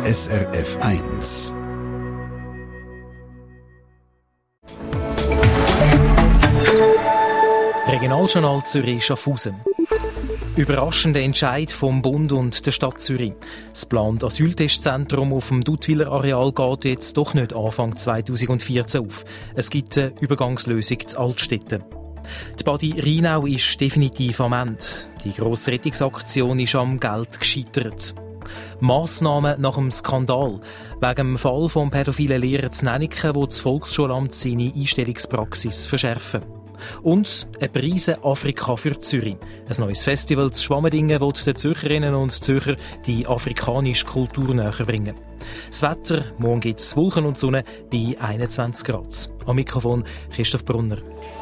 SRF 1. Regionaljournal Zürich-Schaffhausen. Überraschender Entscheid vom Bund und der Stadt Zürich. Das geplante Asyltestzentrum auf dem Duttwiler Areal geht jetzt doch nicht Anfang 2014 auf. Es gibt eine Übergangslösung zu Altstätten. Die Badi Rheinau ist definitiv am Ende. Die grosse Rettungsaktion ist am Geld gescheitert. Massnahmen nach dem Skandal. Wegen dem Fall vom pädophilen Lehrer zu Nenneken, wo das Volksschulamt seine Einstellungspraxis verschärfen. Und eine Preise Afrika für Zürich. Ein neues Festival zu Schwammendingen will den Zürcherinnen und Zürcher die afrikanische Kultur näher bringen. Das Wetter, morgen gibt es Wolken und Sonne bei 21 Grad. Am Mikrofon Christoph Brunner.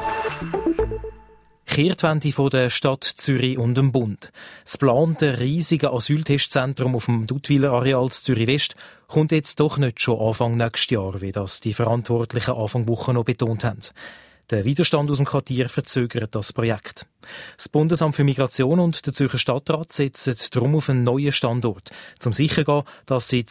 Kehrtwende von der Stadt Zürich und dem Bund. Das geplante riesige Asyltestzentrum auf dem Duttwiler Areal Zürich West kommt jetzt doch nicht schon Anfang nächstes Jahr, wie das die Verantwortlichen Anfang Woche noch betont haben. Der Widerstand aus dem Quartier verzögert das Projekt. Das Bundesamt für Migration und der Zürcher Stadtrat setzen darum auf einen neuen Standort, um sicherzugehen, dass sie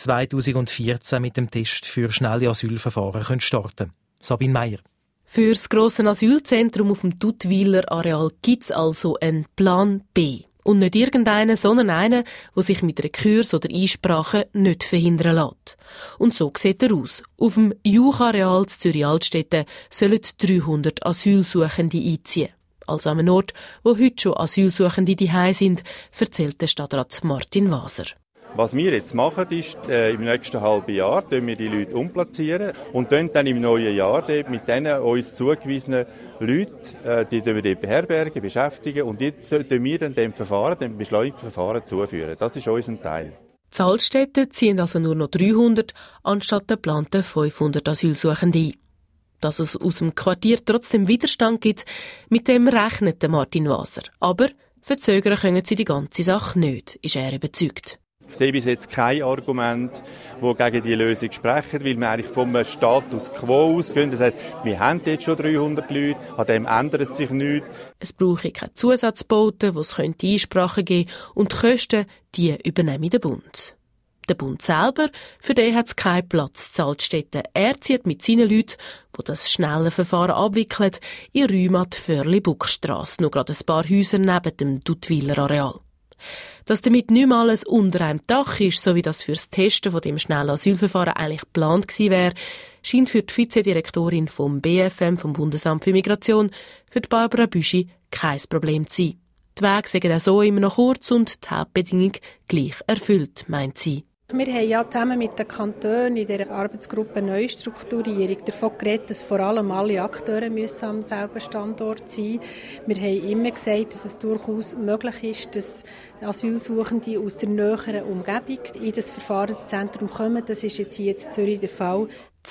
2014 mit dem Test für schnelle Asylverfahren starten können. Sabine Meier. Für das grosse Asylzentrum auf dem Duttwiler Areal gibt es also einen Plan B. Und nicht irgendeinen, sondern einen, der sich mit einer Kurs oder Einsprache nicht verhindern lässt. Und so sieht er aus. Auf dem Juchareal in Zürich-Altstetten sollen 300 Asylsuchende einziehen. Also an einem Ort, wo heute schon Asylsuchende daheim sind, erzählt der Stadtrat Martin Waser. Was wir jetzt machen, ist, im nächsten halben Jahr wir die Leute umplatzieren und dann im neuen Jahr mit den uns zugewiesenen Leuten, die wir beherbergen, beschäftigen und die wir dann dem beschleunigten Verfahren zuführen. Das ist unser Teil. Die Altstädte ziehen also nur noch 300 anstatt der geplanten 500 Asylsuchende ein. Dass es aus dem Quartier trotzdem Widerstand gibt, mit dem rechnet Martin Waser. Aber verzögern können sie die ganze Sache nicht, ist er überzeugt. Ich sehe bis jetzt kein Argument, das gegen diese Lösung sprechen, weil wir eigentlich vom Status quo ausgehen. Das heißt, wir haben jetzt schon 300 Leute, an dem ändert sich nichts. Es brauche keine Zusatzbauten, wo es Einsprachen geben könnte, und die Kosten, die übernimmt der Bund. Der Bund selber, für den hat es keinen Platz in Altstetten. Er zieht mit seinen Leuten, die das schnelle Verfahren abwickeln, in Räume an die Förli-Buckstrasse, nur gerade ein paar Häuser neben dem Duttwiler Areal. Dass damit nicht mehr alles unter einem Dach ist, so wie das für das Testen von dem schnellen Asylverfahren eigentlich geplant gewesen wäre, scheint für die Vizedirektorin vom BFM, vom Bundesamt für Migration, für die Barbara Büschi, kein Problem zu sein. Die Wege sind auch so immer noch kurz und die Hauptbedingung gleich erfüllt, meint sie. Wir haben ja zusammen mit den Kantonen in der Arbeitsgruppe Neustrukturierung davon geredet, dass vor allem alle Akteure müssen am selben Standort sein. Wir haben immer gesagt, dass es durchaus möglich ist, dass Asylsuchende aus der näheren Umgebung in das Verfahrenszentrum kommen. Das ist jetzt hier in Zürich der Fall.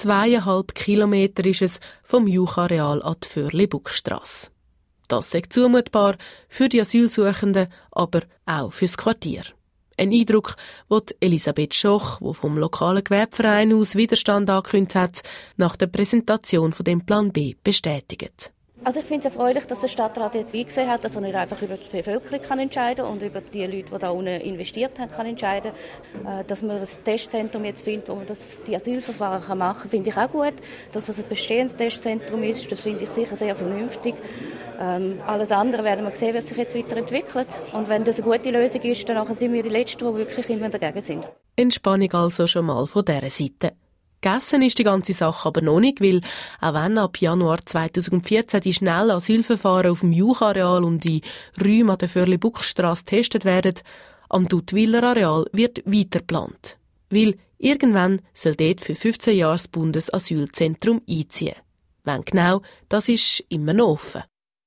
2,5 Kilometer ist es vom Juchareal an die Förli-Buckstrasse. Das ist zumutbar für die Asylsuchenden, aber auch fürs Quartier. Ein Eindruck, den Elisabeth Schoch, die vom lokalen Gewerbeverein aus Widerstand angekündigt hat, nach der Präsentation von dem Plan B bestätigt. Also ich finde es erfreulich, dass der Stadtrat jetzt eingesehen hat, dass er nicht einfach über die Bevölkerung kann entscheiden und über die Leute, die da unten investiert haben, kann entscheiden. Dass man ein Testzentrum jetzt findet, wo man die Asylverfahren machen kann, finde ich auch gut. Dass es ein bestehendes Testzentrum ist, das finde ich sicher sehr vernünftig. Alles andere werden wir sehen, wie es sich jetzt weiterentwickelt. Und wenn das eine gute Lösung ist, dann sind wir die Letzten, die wirklich immer dagegen sind. Entspannung also schon mal von dieser Seite. Gegessen ist die ganze Sache aber noch nicht, weil auch wenn ab Januar 2014 die schnellen Asylverfahren auf dem Juchareal und die Räume an der Förli-Buckstrasse getestet werden, am Duttwiler Areal wird weiter geplant. Weil irgendwann soll dort für 15 Jahre das Bundesasylzentrum einziehen. Wann genau, das ist immer noch offen.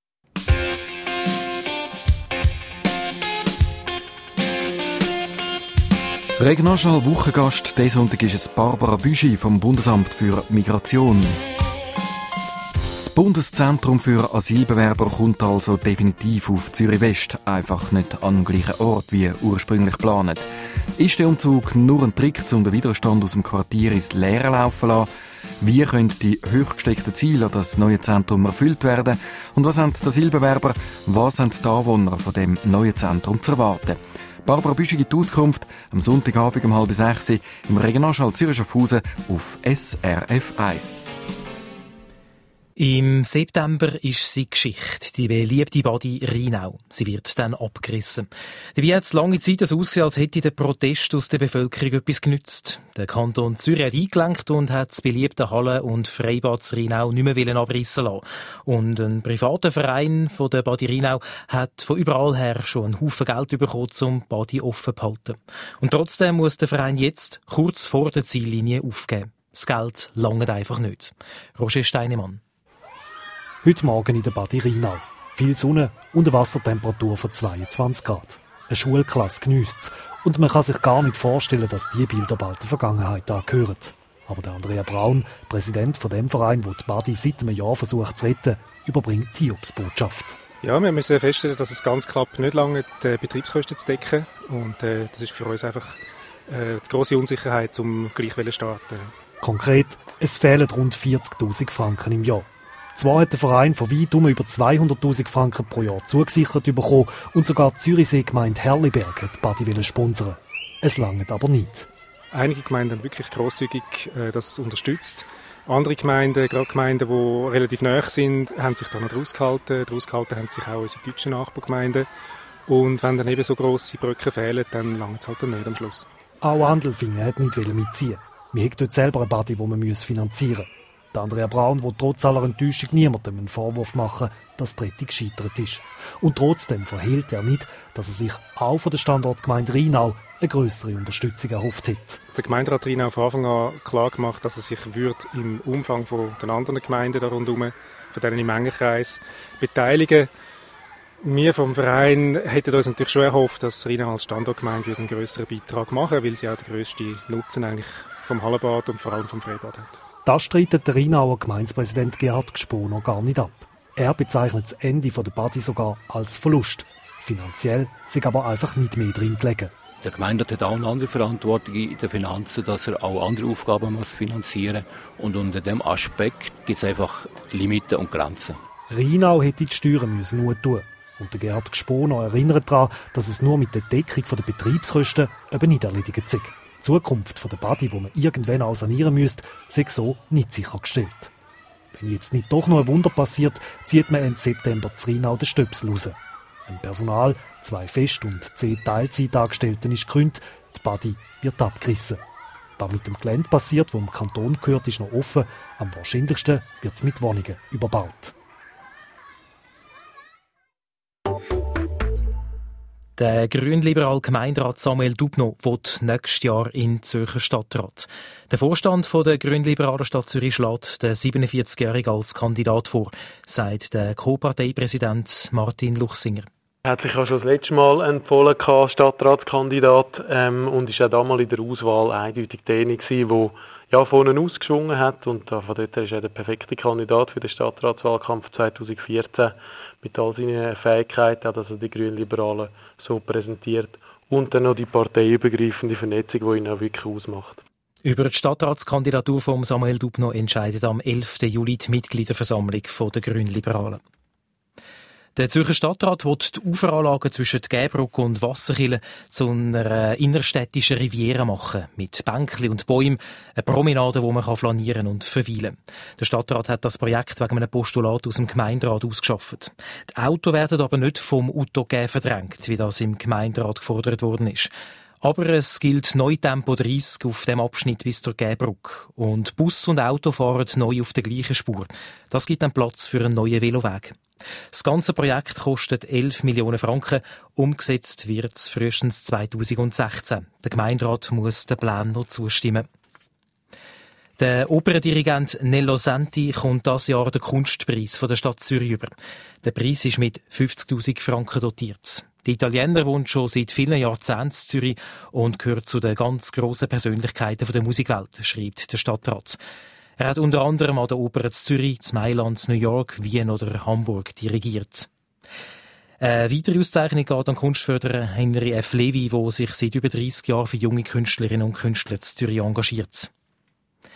Regionaljournal Wochengast diesen Sonntag ist es Barbara Büschi vom Bundesamt für Migration. Das Bundeszentrum für Asylbewerber kommt also definitiv auf Zürich West, einfach nicht an dem gleichen Ort wie ursprünglich geplant. Ist der Umzug nur ein Trick, um den Widerstand aus dem Quartier ins Leere laufen zu lassen? Wie können die hochgesteckten Ziele an das neue Zentrum erfüllt werden? Und was haben die Asylbewerber, was haben die Anwohner von dem neuen Zentrum zu erwarten? Barbara Büschi gibt Auskunft am Sonntagabend um 5:30 im Regionalschall Zürich Schaffhausen auf SRF 1. Im September ist sie Geschichte, die beliebte Badi Rheinau. Sie wird dann abgerissen. Dabei hat es lange Zeit so ausgesehen, als hätte der Protest aus der Bevölkerung etwas genützt. Der Kanton Zürich hat eingelenkt und hat das beliebte Hallen- und Freibad Rheinau nicht mehr abreissen lassen. Und ein privater Verein von der Badi Rheinau hat von überall her schon einen Haufen Geld bekommen, um Badi offen zu halten. Und trotzdem muss der Verein jetzt kurz vor der Ziellinie aufgeben. Das Geld langt einfach nicht. Roger Steinemann. Heute Morgen in der Badi Rheinau. Viel Sonne und eine Wassertemperatur von 22 Grad. Eine Schulklasse geniesst es. Und man kann sich gar nicht vorstellen, dass diese Bilder bald der Vergangenheit angehören. Aber der Andrea Braun, Präsident von dem Verein, der die Badi seit einem Jahr versucht zu retten, überbringt die Hiobsbotschaft. Ja, wir müssen feststellen, dass es ganz knapp nicht lange die Betriebskosten zu decken. Und das ist für uns einfach die grosse Unsicherheit, um gleich zu starten. Konkret, es fehlen rund 40'000 Franken im Jahr. Zwar hat der Verein von weit um über 200'000 Franken pro Jahr zugesichert bekommen und sogar die Zürichsee-Gemeinde Herliberg hat die Badi sponsern. Es langt aber nicht. Einige Gemeinden haben wirklich grosszügig das unterstützt. Andere Gemeinden, gerade Gemeinden, die relativ nahe sind, haben sich da noch draus gehalten. Draus gehalten haben sich auch unsere deutschen Nachbargemeinden. Und wenn dann eben so grosse Brücken fehlen, dann langt es halt dann nicht am Schluss. Auch Andelfingen hat nicht mitziehen. Wir haben dort selber eine Badi, die man finanzieren muss. Der Andrea Braun will trotz aller Enttäuschung niemandem einen Vorwurf machen, dass die Rettung gescheitert ist. Und trotzdem verhehlt er nicht, dass er sich auch von der Standortgemeinde Rheinau eine grössere Unterstützung erhofft hat. Der Gemeinderat Rheinau von Anfang an klar gemacht, dass er sich im Umfang von den anderen Gemeinden da rundherum, von denen im Engenkreis, beteiligen. Wir vom Verein hätten uns natürlich schon erhofft, dass Rheinau als Standortgemeinde einen grösseren Beitrag machen, weil sie auch den grössten Nutzen eigentlich vom Hallenbad und vor allem vom Freibad hat. Das streitet der Rheinauer Gemeindepräsident Gerhard Gspo noch gar nicht ab. Er bezeichnet das Ende der Badi sogar als Verlust. Finanziell sei aber einfach nicht mehr drin gelegen. Der Gemeinderat hat auch eine andere Verantwortung in den Finanzen, dass er auch andere Aufgaben muss finanzieren muss. Und unter diesem Aspekt gibt es einfach Limiten und Grenzen. Rheinau hätte die Steuern nur tun. Und der Gerhard Gspo noch erinnert daran, dass es nur mit der Deckung der Betriebskosten eben nicht erledigt sei. Die Zukunft der Badi, die man irgendwann auch sanieren müsste, sei so nicht sichergestellt. Wenn jetzt nicht doch noch ein Wunder passiert, zieht man Ende September zu Rheinau den Stöpsel raus. Ein Personal, 2 Fest- und 10 Teilzeitangestellten ist gekündigt, die Badi wird abgerissen. Was mit dem Gelände passiert, wo dem Kanton gehört, ist noch offen. Am wahrscheinlichsten wird es mit Wohnungen überbaut. Der grünliberale Gemeinderat Samuel Dubno will nächstes Jahr in den Zürcher Stadtrat. Der Vorstand der grünliberalen Stadt Zürich schlägt den 47-Jährigen als Kandidat vor, sagt der Co-Parteipräsident Martin Luchsinger. Er hat sich auch schon das letzte Mal empfohlen als Stadtratskandidat und ist auch damals in der Auswahl eindeutig derjenige, der vorne ausgeschwungen hat. Und von dort her ist er der perfekte Kandidat für den Stadtratswahlkampf 2014 mit all seinen Fähigkeiten, auch dass er die Grünliberalen so präsentiert und dann noch die parteiübergreifende Vernetzung, die ihn auch wirklich ausmacht. Über die Stadtratskandidatur von Samuel Dubno entscheidet am 11. Juli die Mitgliederversammlung der Grünliberalen. Der Zürcher Stadtrat will die Uferanlagen zwischen Gäbrücke und Wasserkille zu einer innerstädtischen Riviera machen, mit Bänkli und Bäumen, eine Promenade, wo man flanieren und verweilen kann. Der Stadtrat hat das Projekt wegen einem Postulat aus dem Gemeinderat ausgeschafft. Die Autos werden aber nicht vom Autogä verdrängt, wie das im Gemeinderat gefordert worden ist. Aber es gilt neu Tempo 30 auf dem Abschnitt bis zur Gäbrücke. Und Bus und Auto fahren neu auf der gleichen Spur. Das gibt dann Platz für einen neuen Veloweg. Das ganze Projekt kostet 11 Millionen Franken. Umgesetzt wird es frühestens 2016. Der Gemeinderat muss den Plänen noch zustimmen. Der Operndirigent Nello Santi kommt dieses Jahr den Kunstpreis von der Stadt Zürich über. Der Preis ist mit 50'000 Franken dotiert. Der Italiener wohnt schon seit vielen Jahrzehnten in Zürich und gehört zu den ganz grossen Persönlichkeiten der Musikwelt, schreibt der Stadtrat. Er hat unter anderem an der Oper in Zürich, in Mailand, New York, Wien oder Hamburg dirigiert. Eine weitere Auszeichnung geht an Kunstförderer Henry F. Levy, der sich seit über 30 Jahren für junge Künstlerinnen und Künstler in Zürich engagiert.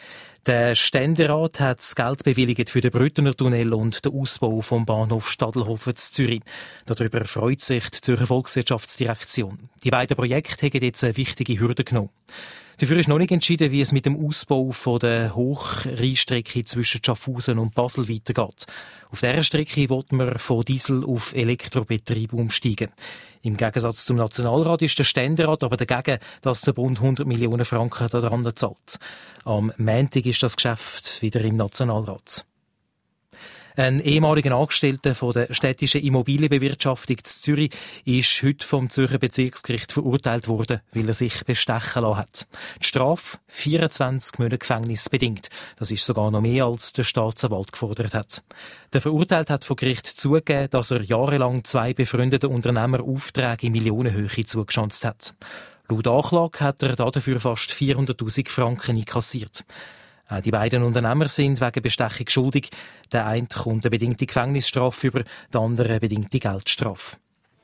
Der Ständerat hat das Geld bewilligt für den Brüttener Tunnel und den Ausbau vom Bahnhof Stadelhofen zu Zürich. Darüber freut sich die Zürcher Volkswirtschaftsdirektion. Die beiden Projekte haben jetzt eine wichtige Hürde genommen. Dafür ist noch nicht entschieden, wie es mit dem Ausbau von der Hochrheinstrecke zwischen Schaffhausen und Basel weitergeht. Auf dieser Strecke will man von Diesel auf Elektrobetrieb umsteigen. Im Gegensatz zum Nationalrat ist der Ständerat aber dagegen, dass der Bund 100 Millionen Franken daran zahlt. Am Montag ist das Geschäft wieder im Nationalrat. Ein ehemaliger Angestellter von der städtischen Immobilienbewirtschaftung in Zürich ist heute vom Zürcher Bezirksgericht verurteilt worden, weil er sich bestechen lassen hat. Die Strafe 24 Monate Gefängnis bedingt. Das ist sogar noch mehr, als der Staatsanwalt gefordert hat. Der Verurteilte hat vor Gericht zugegeben, dass er jahrelang 2 befreundeten Unternehmer Aufträge in Millionenhöhe zugeschanzt hat. Laut Anklage hat er dafür fast 400'000 Franken einkassiert. Die beiden Unternehmer sind wegen Bestechung schuldig. Der eine kommt eine bedingte Gefängnisstrafe über, der andere eine bedingte Geldstrafe.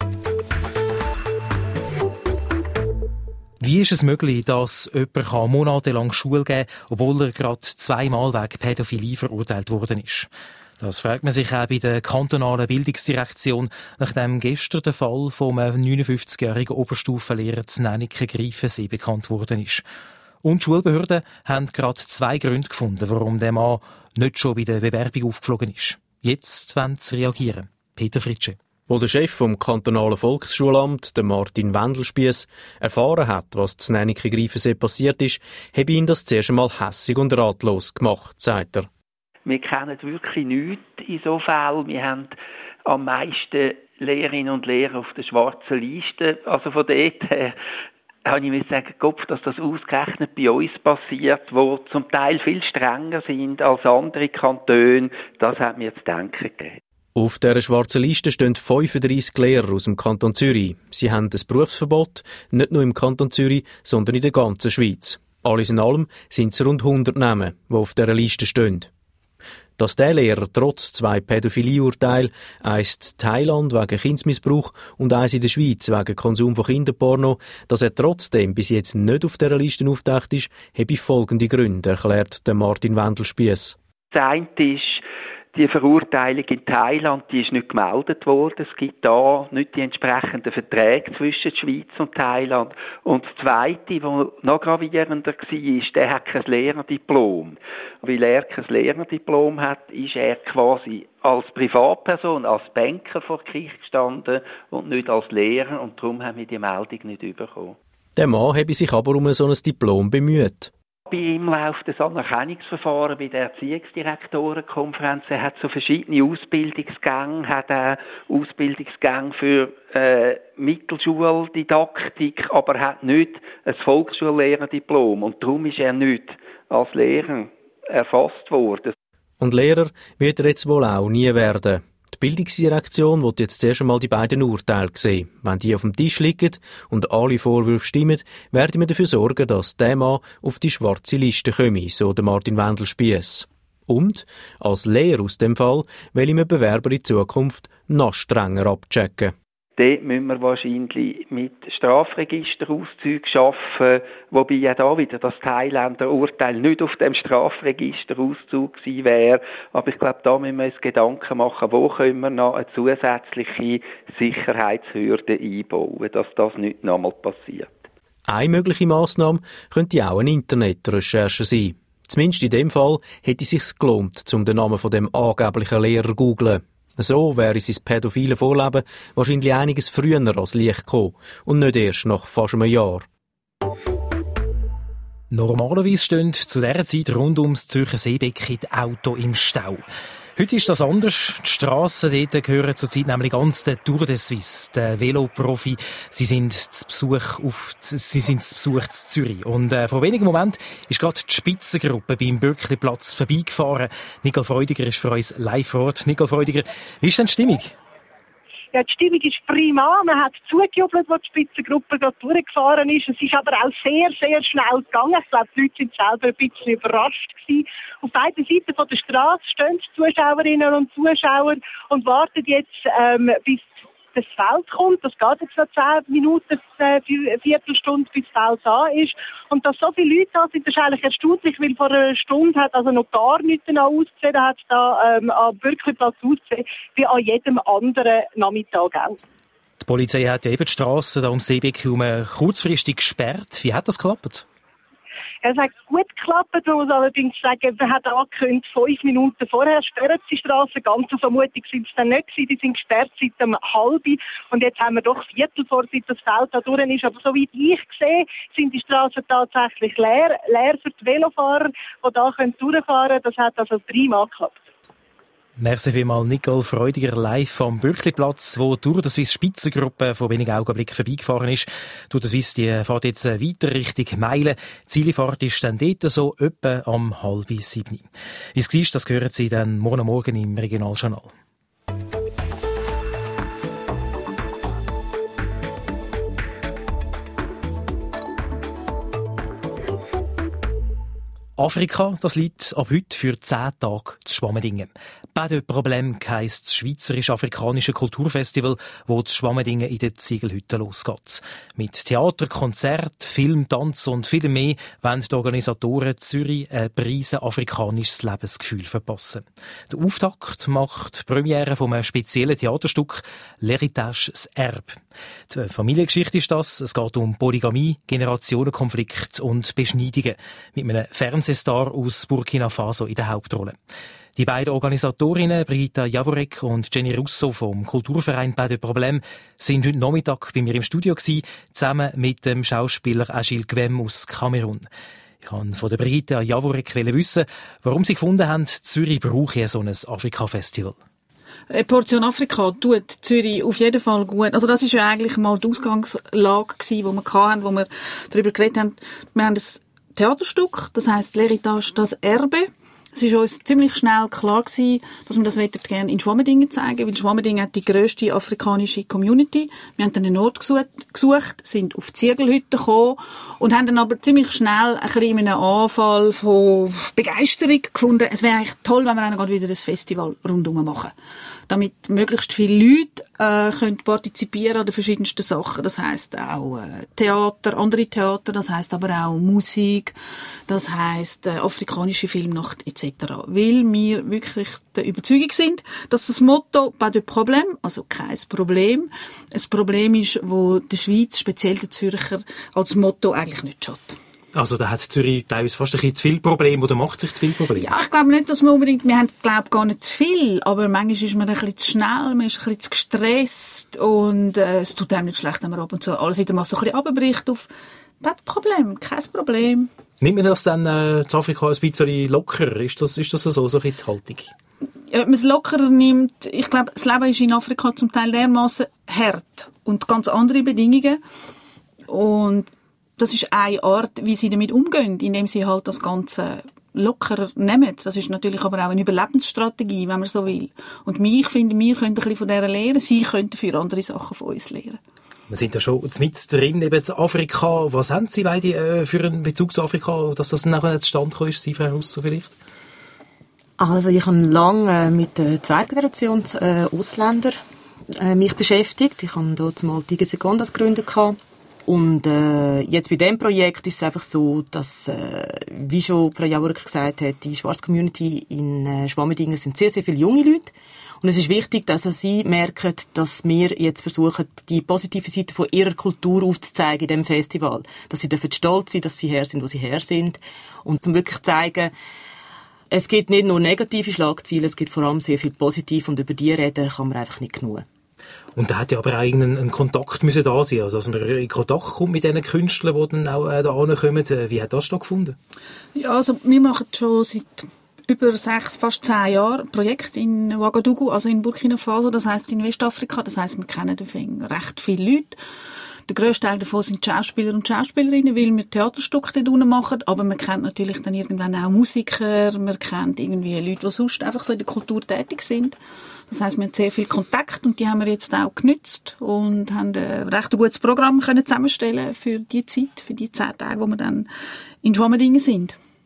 Wie ist es möglich, dass jemand monatelang Schule geben kann, obwohl er gerade 2-mal wegen Pädophilie verurteilt worden ist? Das fragt man sich auch bei der kantonalen Bildungsdirektion, nachdem gestern der Fall vom 59-jährigen Oberstufenlehrer zu Nennike-Greifensee bekannt worden ist. Und die Schulbehörden haben gerade 2 Gründe gefunden, warum der Mann nicht schon bei der Bewerbung aufgeflogen ist. Jetzt wollen sie reagieren. Peter Fritsche. Wo der Chef vom kantonalen Volksschulamt, der Martin Wendelspiess, erfahren hat, was zu Nennike-Greifensee passiert ist, habe ihn das zuerst einmal hässig und ratlos gemacht, sagt er. Wir kennen wirklich nichts in so Fällen. Wir haben am meisten Lehrerinnen und Lehrer auf der schwarzen Liste. Also von dort her habe ich mir sagen, Kopf, dass das ausgerechnet bei uns passiert, wo zum Teil viel strenger sind als andere Kantone, das hat mir zu denken gegeben. Auf dieser schwarzen Liste stehen 35 Lehrer aus dem Kanton Zürich. Sie haben ein Berufsverbot, nicht nur im Kanton Zürich, sondern in der ganzen Schweiz. Alles in allem sind es rund 100 Namen, die auf dieser Liste stehen. Dass der Lehrer trotz 2 Pädophilieurteilen, eins in Thailand wegen Kindesmissbrauch und eins in der Schweiz wegen Konsum von Kinderporno, dass er trotzdem bis jetzt nicht auf dieser Liste auftaucht ist, habe folgende Gründe, erklärt der Martin Wendelspiess. Das eine ist, die Verurteilung in Thailand, die ist nicht gemeldet worden. Es gibt da nicht die entsprechenden Verträge zwischen der Schweiz und Thailand. Und das Zweite, was noch gravierender war, ist, der hat kein Lehrerdiplom. Weil er kein Lehrerdiplom hat, ist er quasi als Privatperson, als Banker vor Gericht gestanden und nicht als Lehrer. Und darum haben wir die Meldung nicht bekommen. Der Mann habe sich aber um so ein Diplom bemüht. Bei ihm läuft das Anerkennungsverfahren bei der Erziehungsdirektorenkonferenz. Er hat so verschiedene Ausbildungsgänge, hat auch Ausbildungsgänge für Mittelschuldidaktik, aber er hat nicht ein Volksschullehrerdiplom und darum ist er nicht als Lehrer erfasst worden. Und Lehrer wird er jetzt wohl auch nie werden. Die Bildungsdirektion will jetzt zuerst einmal die beiden Urteile sehen. Wenn die auf dem Tisch liegen und alle Vorwürfe stimmen, werden wir dafür sorgen, dass der Mann auf die schwarze Liste komme, so der Martin Wendelspiess. Und als Lehrer aus dem Fall will ihm ein Bewerber in Zukunft noch strenger abchecken. Dort müssen wir wahrscheinlich mit Strafregisterauszügen arbeiten, wobei ja da wieder das Thailänder Urteil nicht auf dem Strafregisterauszug gewesen wäre. Aber ich glaube, da müssen wir uns Gedanken machen, wo können wir noch eine zusätzliche Sicherheitshürde einbauen, dass das nicht nochmal passiert. Eine mögliche Massnahme könnte auch eine Internetrecherche sein. Zumindest in dem Fall hätte es sich gelohnt, um den Namen von dem angeblichen Lehrer zu googlen. So wäre sein pädophile Vorleben wahrscheinlich einiges früher als Licht gekommen und nicht erst nach fast einem Jahr. Normalerweise stehen zu dieser Zeit rund ums Zürcher Seebecken die Autos im Stau. Heute ist das anders. Die Strassen dort gehören zurzeit nämlich ganz der Tour de Suisse, der Veloprofi. Sie sind zu Besuch in Zürich. Und vor wenigen Momenten ist gerade die Spitzengruppe beim Bürkliplatz vorbeigefahren. Nicole Freudiger ist für uns live vor Ort. Nicole Freudiger, wie ist denn die Stimmung? Ja, die Stimmung ist prima. Man hat zugejubelt, als die Spitzengruppe gerade durchgefahren ist. Es ist aber auch sehr, sehr schnell gegangen. Ich glaube, die Leute sind selber ein bisschen überrascht gewesen. Auf beiden Seiten von der Straße stehen die Zuschauerinnen und Zuschauer und warten jetzt, bis das Feld kommt. Das geht jetzt noch 10 Minuten, eine Viertelstunde, bis das Feld da ist. Und dass so viele Leute da sind, das ist eigentlich erstaunlich, weil vor einer Stunde hat also noch gar nichts ausgesehen, da hat es da am Bürkliplatz ausgesehen, wie an jedem anderen Nachmittag auch. Die Polizei hat ja eben die Strasse da um Seebeck kurzfristig gesperrt. Wie hat das geklappt? Es hat gut geklappt, man muss allerdings sagen, man hat angekündigt, 5 Minuten vorher sperren die Straße. Ganz so mutig sind es dann nicht gewesen. Die sind gesperrt seit 13:30 und jetzt haben wir doch Viertel vor, seit das Feld da durch ist. Aber soweit ich sehe, sind die Straßen tatsächlich leer für die Velofahrer, die da durchfahren können. Das hat also prima geklappt. Merci vielmals, Nicole Freudiger, live am Bürkliplatz, wo durch die Swiss Spitzengruppe vor wenigen Augenblicken vorbeigefahren ist. Durch die Swiss, die fährt jetzt weiter Richtung Meilen. Die Zielfahrt ist dann dort so etwa um 6:30. Wie es war, das hören Sie dann morgen im Regionaljournal. Afrika, das liegt ab heute für 10 Tage zu Schwammendingen. «Pas de Problème» heisst das schweizerisch-afrikanische Kulturfestival, wo zu Schwammendingen in der Ziegelhütte losgeht. Mit Theater, Konzert, Film, Tanz und viel mehr wollen die Organisatoren Zürich ein preisen afrikanisches Lebensgefühl verpassen. Der Auftakt macht die Premiere von einem speziellen Theaterstück «L'Héritage, das Erbe». Die Familiengeschichte ist das. Es geht um Polygamie, Generationenkonflikt und Beschneidungen. Mit einem Fernsehstar aus Burkina Faso in der Hauptrolle. Die beiden Organisatorinnen, Brigitta Javorek und Jenny Russo vom Kulturverein «Pas de Problème», sind heute Nachmittag bei mir im Studio gewesen, zusammen mit dem Schauspieler Agile Gwem aus Kamerun. Ich wollte von der Brigitta Javorek wissen, warum sie gefunden haben, Zürich brauche so ein Afrika-Festival. Eine Portion Afrika tut Zürich auf jeden Fall gut. Also das ist ja eigentlich mal die Ausgangslage gewesen, die wir hatten, wo wir darüber geredet haben. Wir haben ein Theaterstück, das heisst «L'Héritage, das Erbe». Es ist uns ziemlich schnell klar gewesen, dass wir das gerne in Schwammendingen zeigen, weil Schwammendingen hat die grösste afrikanische Community. Wir haben dann einen Ort gesucht, sind auf die Ziegelhütte gekommen und haben dann aber ziemlich schnell ein bisschen in einem Anfall von Begeisterung gefunden. Es wäre eigentlich toll, wenn wir dann gerade wieder ein Festival rundherum machen. Damit möglichst viele Leute können partizipieren an den verschiedensten Sachen. Das heisst auch Theater, andere Theater, das heisst aber auch Musik, das heisst afrikanische Filmnacht etc. Weil wir wirklich der Überzeugung sind, dass das Motto «Pas de Problème», also kein Problem, ein Problem ist, wo der Schweiz, speziell der Zürcher, als Motto eigentlich nicht schadet. Also da hat Zürich teilweise fast ein bisschen zu viel Probleme oder macht sich zu viel Probleme? Ja, ich glaube nicht, dass wir haben, glaube gar nicht zu viel, aber manchmal ist man ein bisschen zu schnell, man ist ein bisschen zu gestresst und es tut einem nicht schlecht, wenn man ab und zu alles wieder mal so ein bisschen runterbricht auf «Pas de Problème», kein Problem. Nimmt man das dann zu Afrika ein bisschen lockerer? Ist das so ein bisschen die Haltung? Ob man es lockerer nimmt, ich glaube, das Leben ist in Afrika zum Teil dermassen hart und ganz andere Bedingungen und das ist eine Art, wie sie damit umgehen, indem sie halt das Ganze lockerer nehmen. Das ist natürlich aber auch eine Überlebensstrategie, wenn man so will. Und ich finde, wir können ein bisschen von der lernen, sie können für andere Sachen von uns lernen. Wir sind ja schon mit drin, eben zu Afrika. Was haben Sie beide für einen Bezug zu Afrika, dass das nachher zustande gekommen ist, Sie, Frau Russo, vielleicht? Also ich habe lange mit der zweiten Generation Ausländer mich beschäftigt. Ich habe dort mal die Secondas gegründet. Und jetzt bei diesem Projekt ist es einfach so, dass, wie schon Frau Javorek gesagt hat, die schwarze Community in Schwammendingen sind sehr, sehr viele junge Leute. Und es ist wichtig, dass auch sie merken, dass wir jetzt versuchen, die positive Seite von ihrer Kultur aufzuzeigen in diesem Festival. Dass sie dafür stolz sind, dass sie her sind, wo sie her sind. Und zum wirklich zeigen, es gibt nicht nur negative Schlagzeilen, es gibt vor allem sehr viel positiv und über die reden kann man einfach nicht genug. Und da hat ja aber auch einen Kontakt müssen da sein, also dass man in Kontakt kommt mit diesen Künstlern, die dann auch da ankommen. Wie hat das stattgefunden? Ja, also wir machen schon seit über 6, fast 10 Jahren ein Projekt in Ouagadougou, also in Burkina Faso, das heisst in Westafrika. Das heisst, wir kennen recht viele Leute. Der grösste Teil davon sind Schauspieler und Schauspielerinnen, weil wir Theaterstücke dort unten machen. Aber man kennt natürlich dann irgendwann auch Musiker, man kennt irgendwie Leute, die sonst einfach so in der Kultur tätig sind. Das heisst, wir haben sehr viel Kontakt und die haben wir jetzt auch genutzt und haben ein recht gutes Programm können zusammenstellen für die Zeit, für die 10 Tage, wo wir dann in Schwammendingen sind.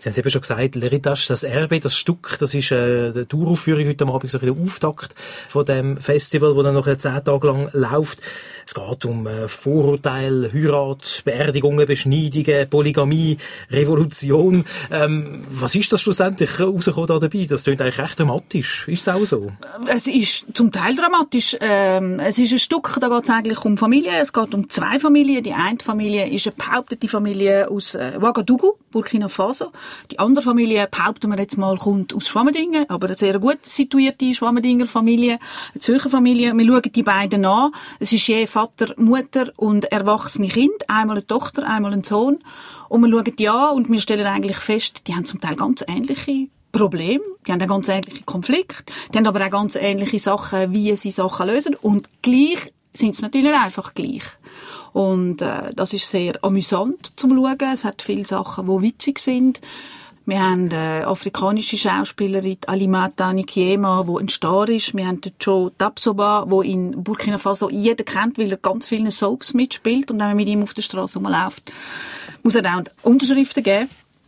Sie haben es eben schon gesagt, L'Héritage, das Erbe, das Stück, das ist die Touraufführung heute Abend, so der Auftakt von dem Festival, das dann noch 10 Tage lang läuft. Es geht um Vorurteile, Heirat, Beerdigungen, Beschneidungen, Polygamie, Revolution. Was ist das schlussendlich rausgekommen da dabei? Das klingt eigentlich recht dramatisch. Ist es auch so? Es ist zum Teil dramatisch. Es ist ein Stück, da geht es eigentlich um Familien. Es geht um 2 Familien. Die eine Familie ist eine behauptete Familie aus Ouagadougou, Burkina Faso. Die andere Familie, behaupten wir jetzt mal, kommt aus Schwammendingen, aber eine sehr gut situierte Schwammendinger Familie, eine Zürcher Familie. Wir schauen die beiden an. Es ist je Vater, Mutter und erwachsene Kind. Einmal eine Tochter, einmal ein Sohn. Und wir schauen die an und wir stellen eigentlich fest, die haben zum Teil ganz ähnliche Probleme. Die haben einen ganz ähnlichen Konflikt. Die haben aber auch ganz ähnliche Sachen, wie sie Sachen lösen. Und gleich sind es natürlich nicht einfach gleich. Und das ist sehr amüsant zum Schauen. Es hat viele Sachen, die witzig sind. Wir haben eine afrikanische Schauspielerin, Alimata Nikiema, die ein Star ist. Wir haben den Joe Tapsoba, der in Burkina Faso jeder kennt, weil er ganz viele Soaps mitspielt. Und wenn man mit ihm auf der Straße rumläuft, muss er auch Unterschriften geben.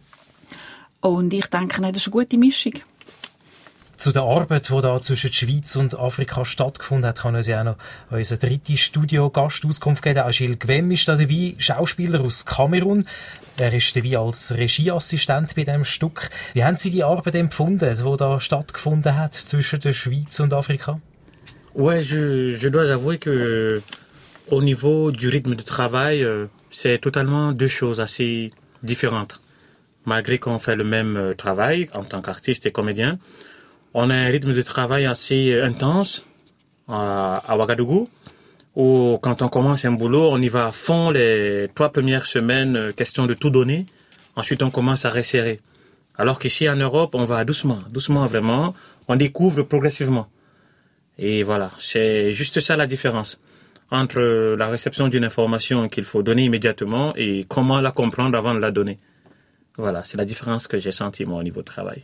Und ich denke, das ist eine gute Mischung. Zu der Arbeit, die da zwischen der Schweiz und Afrika stattgefunden hat, kann uns ja auch noch unser dritter Studiogast Auskunft geben. Agil Gwem ist da dabei, Schauspieler aus Kamerun. Er ist dabei als Regieassistent bei diesem Stück. Wie haben Sie die Arbeit empfunden, die da stattgefunden hat zwischen der Schweiz und Afrika? Ouais, je dois avouer que au niveau du rythme de travail, c'est totalement 2 choses assez différentes. Malgré qu'on fait le même travail en tant qu'artiste et comédien, on a un rythme de travail assez intense à Ouagadougou, où quand on commence un boulot, on y va à fond les 3 premières semaines, question de tout donner. Ensuite, on commence à resserrer. Alors qu'ici, en Europe, on va doucement, doucement vraiment. On découvre progressivement. Et voilà, c'est juste ça la différence entre la réception d'une information qu'il faut donner immédiatement et comment la comprendre avant de la donner. Voilà, c'est la différence que j'ai sentie, moi, au niveau du travail.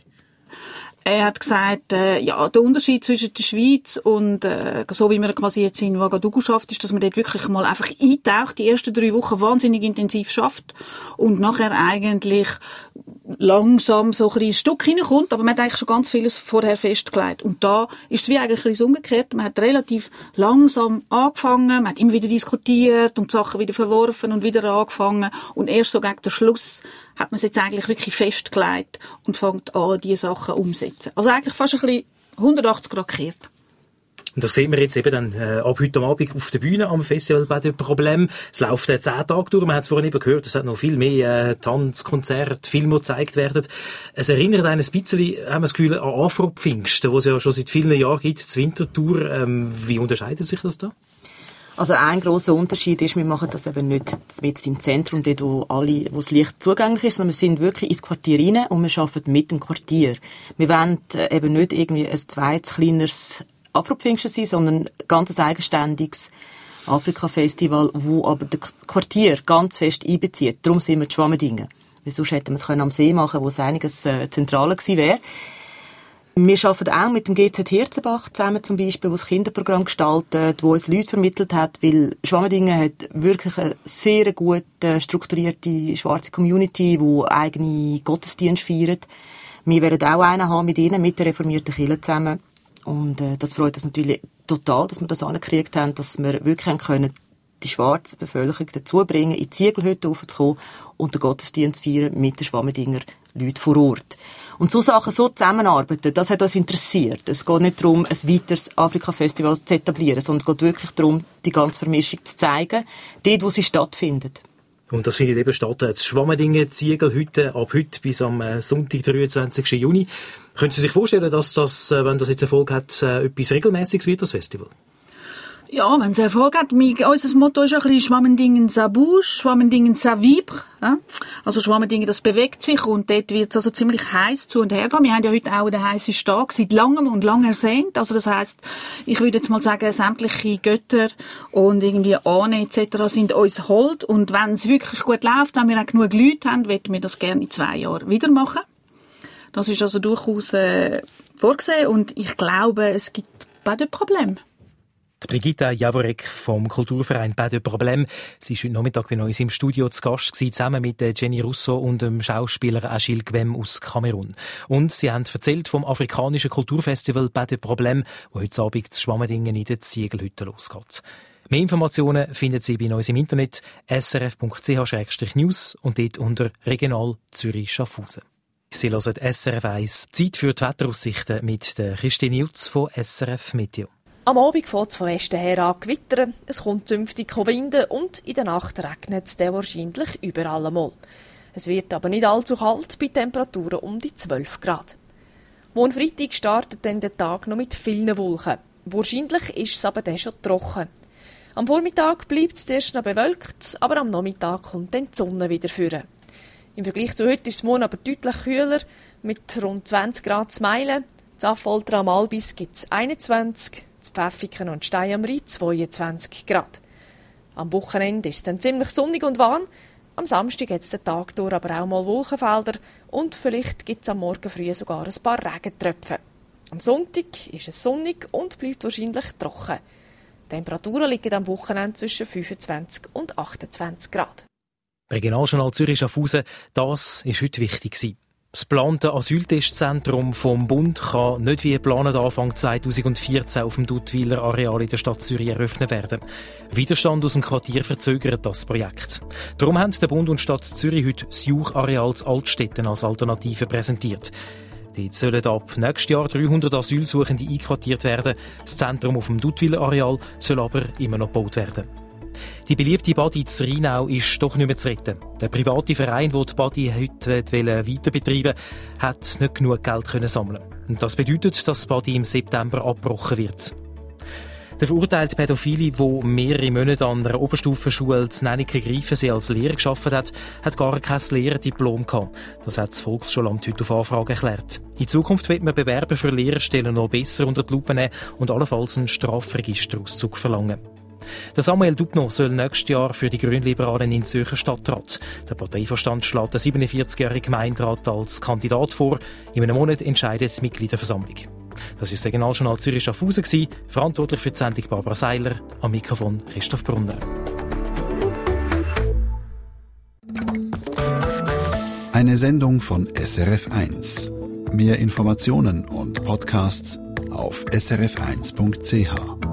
Er hat gesagt, ja, der Unterschied zwischen der Schweiz und so wie man quasi jetzt in Ouagadougou schafft, ist, dass man dort wirklich mal einfach eintaucht, die ersten 3 Wochen wahnsinnig intensiv schafft und nachher eigentlich langsam so ein bisschen ins Stück hineinkommt, aber man hat eigentlich schon ganz vieles vorher festgelegt. Und da ist es wie eigentlich ein bisschen umgekehrt. Man hat relativ langsam angefangen, man hat immer wieder diskutiert und Sachen wieder verworfen und wieder angefangen und erst so gegen den Schluss hat man es jetzt eigentlich wirklich festgelegt und fängt an, diese Sachen umzusetzen. Also eigentlich fast ein bisschen 180 Grad gekehrt. Und das sehen wir jetzt eben dann ab heute Abend auf der Bühne am Festival bei dem Problem. Es läuft 10 Tage durch, man hat es vorhin eben gehört, es hat noch viel mehr Tanz, Konzerte, Filme, die gezeigt werden. Es erinnert einen ein bisschen, haben wir das Gefühl, an Afro-Pfingsten, wo es ja schon seit vielen Jahren gibt, das Winterthur. Wie unterscheidet sich das da? Also ein grosser Unterschied ist, wir machen das eben nicht jetzt im Zentrum, dort wo das Licht zugänglich ist, sondern wir sind wirklich ins Quartier rein und wir arbeiten mit dem Quartier. Wir wollen eben nicht irgendwie ein zweites, kleineres Afro-Pfingsten sein, sondern ganz ein eigenständiges Afrika-Festival, wo aber das Quartier ganz fest einbezieht. Darum sind wir die Schwammendingen. Weil sonst hätten wir es am See machen können, wo es einiges zentraler gewesen wäre. Wir arbeiten auch mit dem GZ Hirzenbach zusammen zum Beispiel, wo das Kinderprogramm gestaltet, wo es Leute vermittelt hat, weil Schwammendingen hat wirklich eine sehr gut strukturierte schwarze Community, die eigene Gottesdienste feiert. Wir werden auch einen haben mit ihnen, mit der reformierten Kirche zusammen. Und das freut uns natürlich total, dass wir das angekriegt haben, dass wir wirklich haben können, die schwarze Bevölkerung dazu bringen, in die Ziegelhütte raufzukommen und den Gottesdienst feiern mit den Schwammendinger Leuten vor Ort. Und so Sachen so zusammenarbeiten, das hat uns interessiert. Es geht nicht darum, ein weiteres Afrika-Festival zu etablieren, sondern es geht wirklich darum, die ganze Vermischung zu zeigen, dort, wo sie stattfindet. Und das findet eben statt, das Schwammendingen Ziegelhütte, ab heute bis am Sonntag, 23. Juni. Können Sie sich vorstellen, dass das, wenn das jetzt Erfolg hat, etwas Regelmäßiges wird, das Festival? Ja, wenn es Erfolg hat. Unser Motto ist ein bisschen Schwammendingen ça bouge, Schwammendingen ça vibre. Ja? Also Schwammendingen, das bewegt sich und dort wird es also ziemlich heiß zu und her gehen. Wir haben ja heute auch den heißen Tag seit langem und lang ersehnt. Also das heisst, ich würde jetzt mal sagen, sämtliche Götter und irgendwie Ahnen etc. sind uns hold. Und wenn es wirklich gut läuft, wenn wir auch genug Leute haben, werden wir das gerne in 2 Jahren wieder machen. Das ist also durchaus vorgesehen und ich glaube, es gibt pas de Problème. Die Brigitta Javorek vom Kulturverein Pas de Problème. Sie war heute Nachmittag bei uns im Studio zu Gast, zusammen mit Jenny Russo und dem Schauspieler Achille Gwem aus Kamerun. Und sie haben erzählt vom afrikanischen Kulturfestival Pas de Problème, wo heute Abend zu Schwammendingen in der Ziegelhütte losgeht. Mehr Informationen finden Sie bei uns im Internet srf.ch/news und dort unter Regional Zürich Schaffhausen. Sie hören SRF 1. Zeit für die Wetteraussichten mit der Christine Jutz von SRF Meteo. Am Abend fängt es von Westen her an gewittern, es kommt zünftig Winden und in der Nacht regnet es dann wahrscheinlich überall einmal. Es wird aber nicht allzu kalt, bei Temperaturen um die 12 Grad. Morgen Freitag startet dann der Tag noch mit vielen Wolken. Wahrscheinlich ist es aber dann schon trocken. Am Vormittag bleibt es zuerst noch bewölkt, aber am Nachmittag kommt dann die Sonne wieder führen. Im Vergleich zu heute ist es morgen aber deutlich kühler, mit rund 20 Grad zu Meilen. In Affolter am Albis gibt es 21, in Pfäffiken und Stein am Rhein 22 Grad. Am Wochenende ist es dann ziemlich sonnig und warm. Am Samstag hat es den Tag durch aber auch mal Wolkenfelder und vielleicht gibt es am Morgen früh sogar ein paar Regentröpfe. Am Sonntag ist es sonnig und bleibt wahrscheinlich trocken. Die Temperaturen liegen am Wochenende zwischen 25 und 28 Grad. Regionaljournal Zürich Schaffhausen, das war heute wichtig. Das geplante Asyltestzentrum vom Bund kann nicht wie geplant Anfang 2014 auf dem Duttwiler Areal in der Stadt Zürich eröffnet werden. Widerstand aus dem Quartier verzögert das Projekt. Darum haben der Bund und Stadt Zürich heute das Juch-Areal zu Altstetten als Alternative präsentiert. Dort sollen ab nächstes Jahr 300 Asylsuchende einquartiert werden. Das Zentrum auf dem Duttwiler Areal soll aber immer noch gebaut werden. Die beliebte Badi zu Rheinau ist doch nicht mehr zu retten. Der private Verein, der die Badi heute weiter betreiben will, hat nicht genug Geld sammeln. Und das bedeutet, dass das Badi im September abgebrochen wird. Der verurteilte Pädophile, der mehrere Monate an einer Oberstufenschule zu Nennike-Greifensee als Lehrer gearbeitet hat gar kein Lehrerdiplom gehabt. Das hat das Volksschulamt heute auf Anfrage erklärt. In Zukunft wird man Bewerber für Lehrerstellen noch besser unter die Lupe nehmen und allenfalls einen Strafregisterauszug verlangen. Der Samuel Dubno soll nächstes Jahr für die Grünliberalen in Zürcher Stadtrat. Der Parteivorstand schlägt den 47-jährigen Gemeinderat als Kandidat vor. In einem Monat entscheidet die Mitgliederversammlung. Das war das Regionaljournal Zürich Schaffhausen. Verantwortlich für die Sendung Barbara Seiler, am Mikrofon Christoph Brunner. Eine Sendung von SRF 1. Mehr Informationen und Podcasts auf srf1.ch.